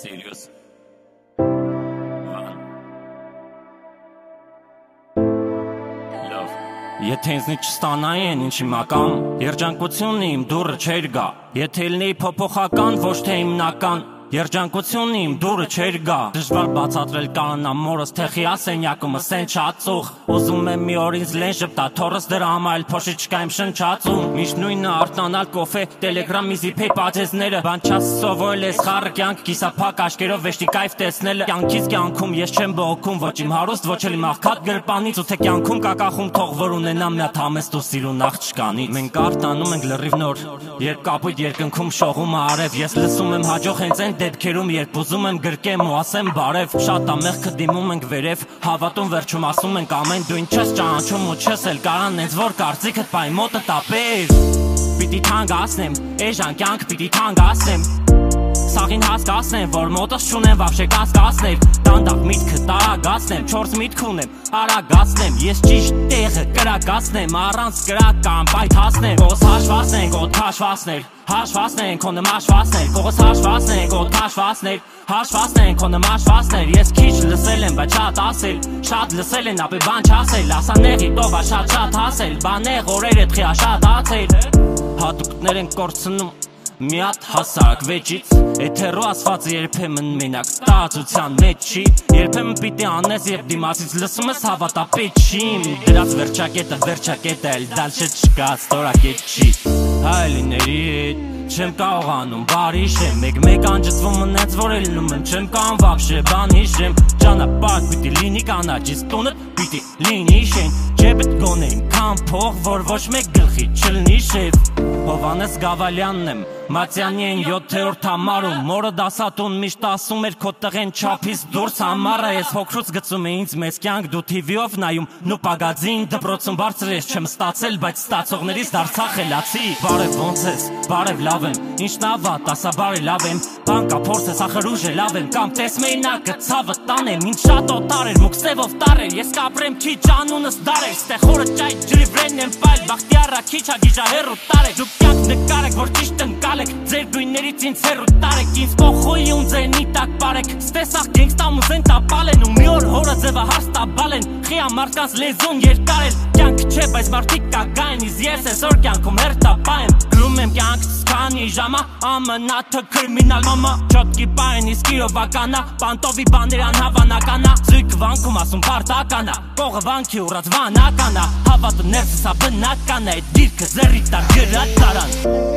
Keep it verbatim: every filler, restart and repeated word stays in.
serious. Եթե ինձնից չստանային ինչ իմական, երջանկությունն իմ դուրը չէր գա, եթե լինեի փոփոխական, ոչ թե հիմնական, երջանկությունն իմ դուրը չէր գա, դժվար բացատրել կանանամ մորս թեխի ասենյակումս են չածուխ, ուզում եմ մի օր ինձ լեն ժպտա, թորս դրա համար էլ փոշի չկա իմ շնչածում, միշտ նույնը արտանալ կոֆե, տելեգրամ իզիփեյ պատեզները, բան չաս սովորել ես խառը կյանք, կիսափակ աշկերով վեշտի կայֆ տեսնելը, կյանքից կյանքում ես չեմ բողոքում, ոչ իմ հարուստ, ոչ էլ իմ աղքատ գրպանից, ու թե կյանքում կա կախում թող որ ունենամ մի հատ համեստ ու սիրուն աղջկանից, մենք արտանում ենք լրիվ նոր, երբ կապույտ երկնքում շողում արև, ես լսում եմ հաջող հենց այն դեպքերում, երբ ուզում եմ գրկեմ ու ասեմ բարև, շատ ամեղքը դիմում ենք վերև, հավատում վերջում ասում ենք ամեն, դու ինչ ես ճանաչում ու չես էլ կարան նենց որ կարծիքդ պայ մոտը տապեր, պիտի թանկացնեմ, էժան կյանք պիտի թանկացնեմ, սաղին հասկացնեմ, որ մոտս չունեմ վաբշե կասկացներ, դանդաղ միտքը տարագացնեմ, չորս միտք ունեմ, արագացնեմ, ես ճիշտ տեղը կրակացնեմ, առանց կրական պայթացնեմ, կողս հաշվացնենք, օդ հաշվացներ, հաշվացնենք, օնը մաշվացներ, կողս հաշվացնենք, օդ հաշվացներ, հաշվացնենք, օնը մաշվացներ, ես քիչ լսել եմ, բայց շատ ասել, շատ լսել են, ապե բան չասել, ասաների տովա շատ շատ հասել, բանեղ օրեր էդ խիա շատ ացել, հատուկներ են կորցնում, մի հատ հասարակ վեճից, էթերու ասվածը երբեմն մենակ տածության մեջ չի, երբեմն պիտի անես երբ դիմացից լսում ես հավատա պետ չի, դրած վերջակետը վերջակետը էլ դալշը չկա ստորակետ չի, հայլիների հետ չեմ կարողանում բարի շեմ, մեկ մեկ անջծվում մնեց որ էլ լնում եմ, չեմ կան վաբշե բան հիշեմ, ճանապարհ պիտի լինի կանաչ, իսկ տունը պիտի լինի շեն, ջեբդ գոնեին քան փող, որ ոչ մեկ գլխի չլնի շև, Հովանես Գավալյանն եմ, Մատյանի են յոթերորդ համարում, մորը դասատուն միշտ ասում էր քո տղեն չափից դուրս համարը, ես հոգրուց գծում է ինձ մեծ կյանք, դու թիվիով նայում, նու պագազին դպրոցում բարձր ես չեմ ստացել, բայց ստացողներից դարձա խելացի, բարև ոնց ես, բարև լավ եմ, ինչն ավատ, ասա բարի լավ եմ, բանկա փորձ ես ախր ուժը լավ եմ, կամ տես մեյնակը ցավը տանեմ, ինչ շատ օտար էր, մուք սևով տարեր, ես կապրեմ քիչ անունս դարեր, ստեղ խորը ճայ ջրի վրեն եմ պայլ, բախտիարա քիչ ագիժա հերու տարեր, դուք կյանք նկարեք, որ ճիշտ ընկալեք, ձեր գույներից ինձ հերու տարեք, ինձ փոխոյի ու ձենի տակ բարեք, ստեսախ գենգստա մուզեն տապալ են, ու մի օր հորը ձևը հաստաբալ են, խիա մարդկանց լեզուն երկար են, կյանք չէ, բայց մարդիկ կագային, իզ ես այսօր կյանքում հերթապա եմ, գրում եմ կյանք սկանի ժամա, ամնաթը կրմինալ մամա, չոտկի պայն իսկ իրովականա, պանտովի բաներ անհավանականա, զույգ վանքում ասում պարտականա, կողը վանքի ուռած վանականա, հավատը ներսս ա բնականա, այդ դիրքը զերի տար գրատարան